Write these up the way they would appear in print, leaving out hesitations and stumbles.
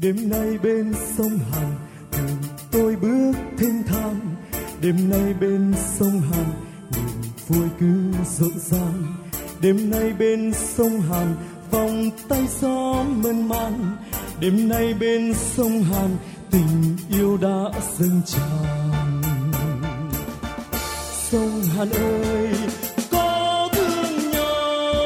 Đêm nay bên sông Hàn, đường tôi bước thênh thang. Đêm nay bên sông Hàn, niềm vui cứ rộn ràng. Đêm nay bên sông Hàn, vòng tay gió mơn man. Đêm nay bên sông Hàn, tình yêu đã dâng tràn. Sông Hàn ơi, có thương nhau,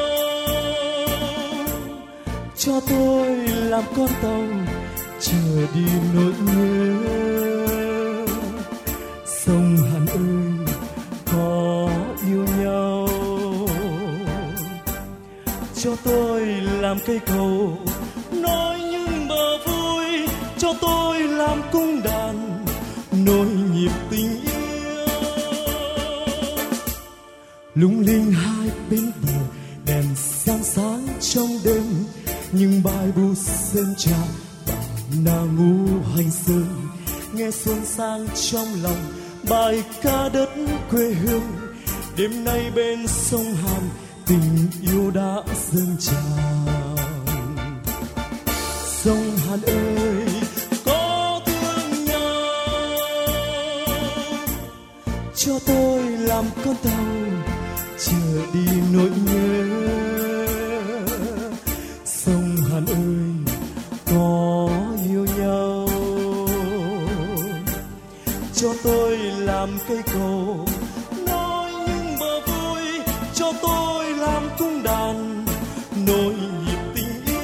cho tôi làm con tàu chờ đi nỗi nhớ. Sông Hàn ơi, có yêu nhau, cho tôi làm cây cầu nối những bờ vui, cho tôi làm cung đàn nối nhịp tình yêu. Lung linh hai bên bờ, đèn sáng sáng trong đêm, những bài bu sơn trà và na ngũ hành sơn. Nghe xuân sang trong lòng bài ca đất quê hương. Đêm nay bên sông Hàn, tình yêu đã dâng tràn. Sông Hàn ơi, có thương nhau, cho tôi làm con tàu chờ đi nỗi nhớ. Sông Hàn ơi, có yêu nhau, cho tôi làm cây cầu nối những bờ vui, cho tôi làm cung đàn nối nhịp tình yêu.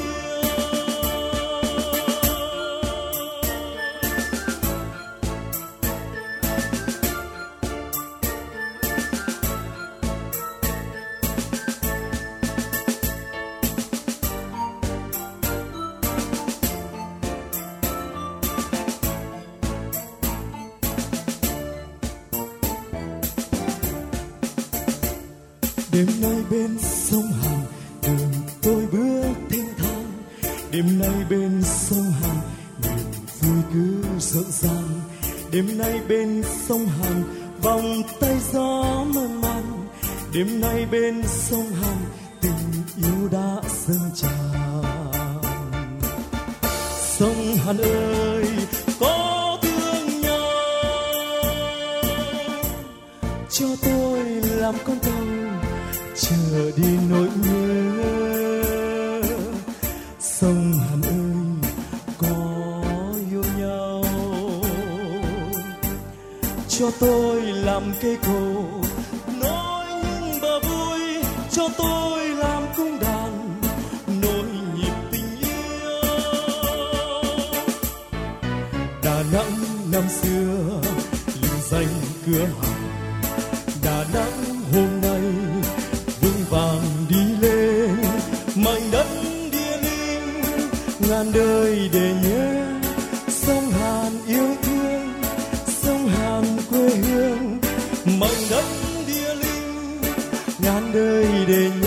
Đêm nay bên sông Hàn, đường tôi bước thênh thang. Đêm nay bên sông Hàn, niềm vui cứ rộn ràng. Đêm nay bên sông Hàn, vòng tay gió mơn man. Đêm nay bên sông Hàn, tình yêu đã dâng tràn. Sông Hàn ơi, có thương nhau, cho tôi làm con tàu chờ đi nỗi nhớ. Sông Hàn ơi, có yêu nhau, cho tôi làm cây cầu nối những bờ vui, cho tôi làm cung đàn nối nhịp tình yêu. Đà Nẵng năm xưa lưu danh cửa hàng, Đà Nẵng hôm nay vững vàng đi lên. Mảnh đất địa linh ngàn đời để nhớ. Sông Hàn yêu thương, sông Hàn quê hương. Mảnh đất địa linh ngàn đời để nhớ.